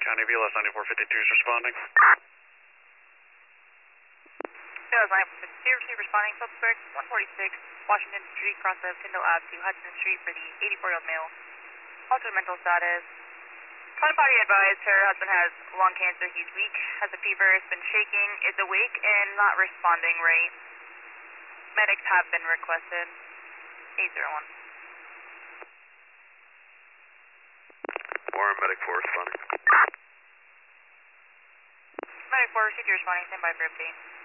County BLS 9452 is responding. BLS 9452 responding, suspect 146 Washington Street, cross of Tyndall Ave to Hudson Street for the 84-year-old male. Altered mental status. Caught body advised her husband has lung cancer, he's weak, has a fever, has been shaking, is awake, and not responding right. Medics have been requested. 801. Warren Medic 4 responding. Medic 4, CT responding, stand by for update.